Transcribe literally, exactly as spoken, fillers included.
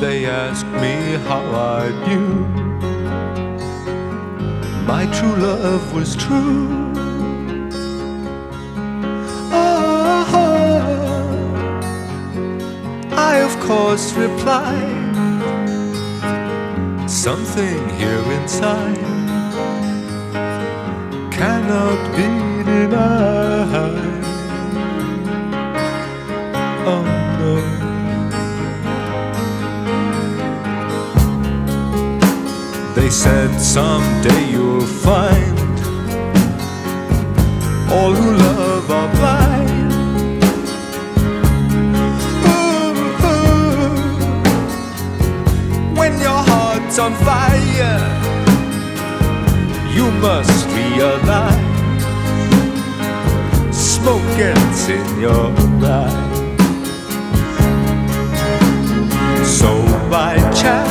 They asked me how I knew my true love was true. Oh, I of course replied, something here inside cannot be denied. Oh no. They said someday you'll find all who love are blind. Ooh, ooh. When your heart's on fire, you must realize smoke gets in your eye. So by chance